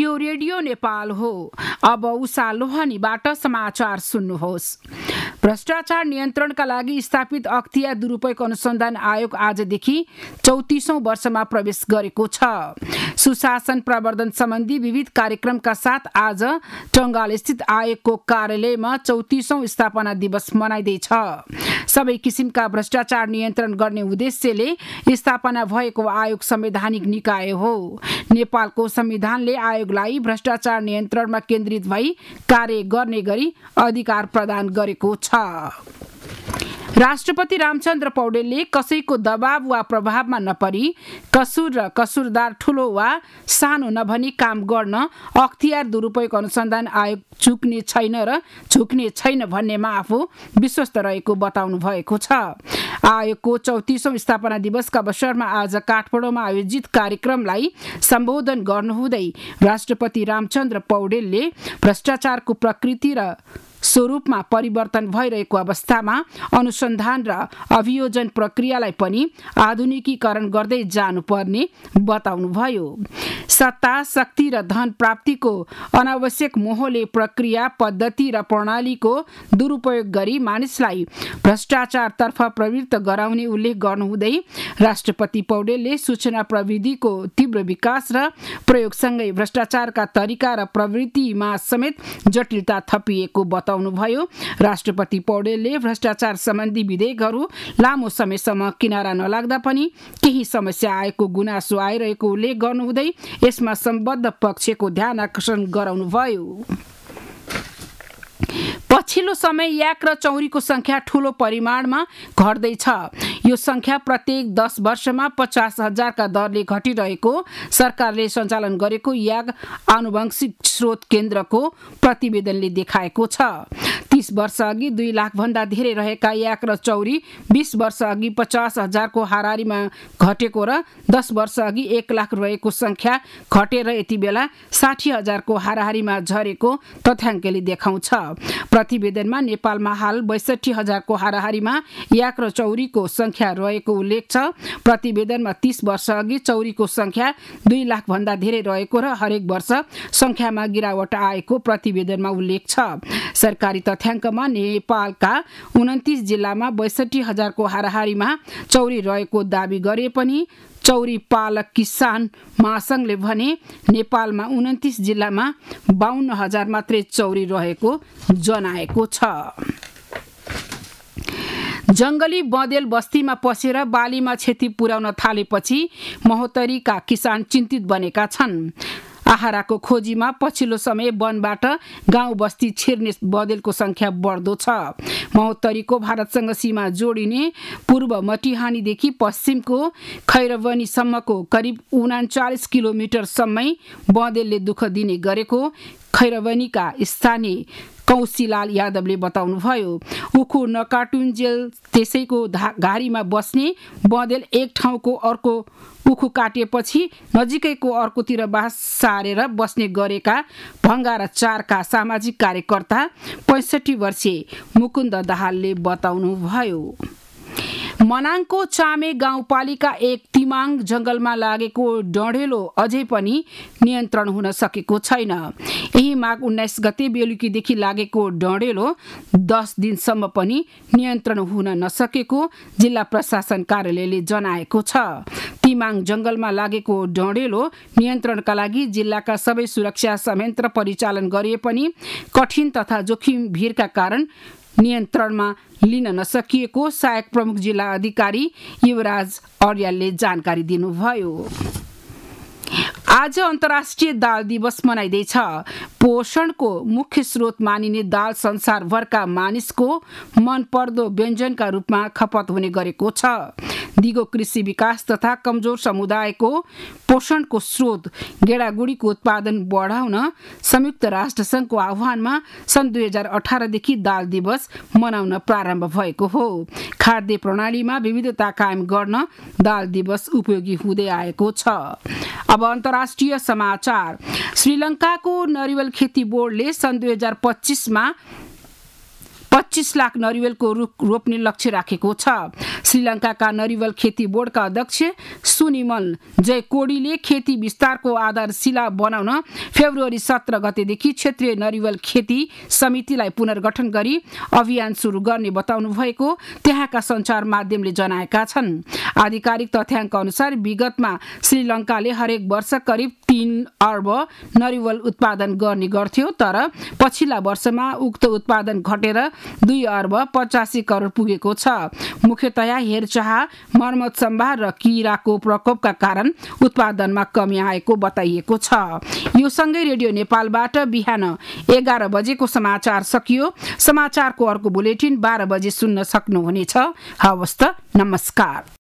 यो रेडियो नेपाल हो। अब उषा लोहनीबाट समाचार सुन्नुहोस्। भ्रष्टाचार नियन्त्रणका लागि स्थापित अख्तियार दुरुपयोग अनुसन्धान आयोग आजदेखि 34औं वर्षमा प्रवेश गरेको छ। सुशासन प्रवर्धन सम्बन्धी विविध कार्यक्रमका साथ आज टंगाल स्थित आयोगको कार्यालयमा 34औं स्थापना दिवस मनाइँदैछ। सबै किसिमका भ्रष्टाचार नियन्त्रण गर्ने उद्देश्यले स्थापना भएको आयोग संवैधानिक निकाय हो। नेपालको संविधानले आयोगलाई भ्रष्टाचार नियन्त्रणमा केन्द्रित भई कार्य गर्ने गरी अधिकार प्रदान गरेको छ। राष्ट्रपति रामचन्द्र पौडेलले कसैको दबाव वा प्रभावमा नपरी कसुर र कसुरदार ठूलो वा सानो नभनी काम गर्न अख्तियार दुरुपयोग अनुसन्धान आयोग झुक्ने छैन भन्नेमा आफू विश्वस्त रहेको बताउनु भएको छ। आयोगको 34औं स्थापना दिवसका अवसरमा आज काठमाडौँमा आयोजित कार्यक्रमलाई सम्बोधन गर्नुहुँदै राष्ट्रपति रामचन्द्र पौडेलले भ्रष्टाचारको प्रकृति र स्वरूपमा परिवर्तन भइरहेको अवस्थामा अनुसन्धान र अभियोजन प्रक्रियालाई पनि आधुनिकीकरण गर्दै जानुपर्ने बताउनुभयो। सत्ता, शक्ति र धन प्राप्तिको अनावश्यक मोहले प्रक्रिया, पद्धति र प्रणालीको दुरुपयोग गरी मानिसलाई भ्रष्टाचारतर्फ प्रवृत्त गराउने उल्लेख गर्नुहुँदै राष्ट्रपति पौडेलले सूचना प्रविधिको तीव्र विकास र प्रयोगसँगै भ्रष्टाचारका तरिका र प्रवृत्तिमा समेत जटिलता थपिएको बताउनुभयो। राष्ट्रपति पौडेलले भ्रष्टाचार सम्बन्धी विधेयकहरू लामो समयसम्म किनारा नलाग्दा पनि केही समस्या आएको गुनासो आइरहेको उल्लेख गर्नुहुँदै यसमा सम्बद्ध पक्षको ध्यान आकर्षण गराउनुभयो। पछिल्लो समय याक र चौरीको संख्या ठूलो परिमाणमा घट्दैछ। यो संख्या प्रत्येक 10 वर्षमा 50,000 का दरले घटिरहेको सरकारले सञ्चालन गरेको याक आनुवंशिक स्रोत केन्द्रको प्रतिवेदनले देखाएको छ। 30 वर्ष अघि 2 लाख भन्दा धेरै रहेका याक र चौरी 20 वर्ष अघि 50,000 को हाराहारीमा घटेको र 10 वर्ष अघि 1 लाख रहेको संख्या घटेर यति बेला 60,000 को हाराहारीमा झरेको तथ्याङ्कले देखाउँछ। प्रतिवेदनमा नेपालमा हाल 62,000 को हाराहारीमा याक र चौरीको संख्या रहेको उल्लेख छ। प्रतिवेदनमा 30 वर्ष अघि चौरीको संख्या 2 लाख भन्दा धेरै रहेको र हरेक वर्ष संख्यामा गिरावट आएको प्रतिवेदनमा उल्लेख छ। सरकारी तथ्याङ्कमा नेपालका 29 जिल्लामा 62,000 को हाराहारीमा चौरी रहेको दाबी गरे पनि चौरी पालक किसान महासंघले भने नेपालमा 29 जिल्लामा 52,000 मात्रै चौरी रहेको जनाएको छ। जंगली बँदेल बस्तीमा पसेर बालीमा क्षति पुर्याउन थालेपछि महोत्तरीका किसान चिन्तित बनेका छन्। आहाराको खोजीमा पछिल्लो समय वनबाट गाउँ बस्ती छिर्ने बँदेलको संख्या बढ्दो छ। महोत्तरीको भारतसँग सीमा जोडिने पूर्व मटिहानीदेखि पश्चिमको खैरवनीसम्मको करिब 39 किलोमिटरसम्मै बँदेलले दुःख दिने गरेको खैरवनीका स्थानीय कौशिलाल यादवले बताउनुभयो। उखु नकाटुन्जेल त्यसैको घारीमा बस्ने बँदेल एक ठाउँको अर्को उखु काटेपछि नजिकैको अर्कोतिर बास सारेर बस्ने गरेका भङ्गारा 4 का सामाजिक कार्यकर्ता 65 वर्षीय मुकुन्द दाहालले बताउनुभयो। मनाङको चामे गाउँपालिका 1 तिमाङ जंगलमा लागेको डढेलो अझै पनि नियन्त्रण हुन सकेको छैन। यही माघ 19 गते बेलुकीदेखि लागेको डढेलो 10 दिनसम्म पनि नियन्त्रण हुन नसकेको जिल्ला प्रशासन कार्यालयले जनाएको छ। तिमाङ जंगलमा लागेको डढेलो नियन्त्रणका लागि जिल्लाका सबै सुरक्षा संयन्त्र परिचालन गरिए पनि कठिन तथा जोखिम भिरका कारण नियन्त्रणमा लिन नसकिएको सहायक प्रमुख जिल्ला अधिकारी युवराज अर्यालले जानकारी दिनुभयो। आज अन्तर्राष्ट्रिय दाल दिवस मनाइँदैछ। पोषणको मुख्य स्रोत मानिने दाल संसारभरका मानिसको मनपर्दो व्यञ्जनका रूपमा खपत हुने गरेको छ। दिगो कृषि विकास तथा कमजोर समुदायको पोषणको स्रोत गेडागुडीको उत्पादन बढाउन संयुक्त राष्ट्र संघको आह्वानमा सन् 2018 देखि दाल दिवस मनाउन प्रारम्भ भएको हो। खाद्य प्रणालीमा विविधता कायम गर्न दाल दिवस उपयोगी हुँदै आएको छ। अब अन्तर्राष्ट्रिय समाचार। श्रीलङ्काको नरिवल खेती बोर्डले सन् 2025 मा 25 लाख नरिवलको रुख रोप्ने लक्ष्य राखेको छ। श्रीलङ्काका नरिवल खेती बोर्डका अध्यक्ष सुनिमल जयकोडीले खेती विस्तारको आधारशिला बनाउन फेब्रुअरी 17 गतेदेखि क्षेत्रीय नरिवल खेती समितिलाई पुनर्गठन गरी अभियान सुरु गर्ने बताउनु भएको त्यहाँका सञ्चार माध्यमले जनाएका छन्। आधिकारिक तथ्याङ्क अनुसार विगतमा श्रीलङ्काले हरेक वर्ष करिब 3 अर्ब नरिवल उत्पादन गर्ने गर्थ्यो, तर पछिल्ला वर्षमा उक्त उत्पादन घटेर 2 अर्ब 85 करोड पुगेको छ। मुख्यतया हेरचाह, मर्मत सम्भार र किराको प्रकोपका कारण उत्पादनमा कमी आएको बताइएको छ। यो सँगै रेडियो नेपालबाट बिहान 11 बजेको समाचार सकियो। समाचारको अर्को बुलेटिन 12 बजे सुन्न सक्नुहुनेछ। हवस् त, नमस्कार।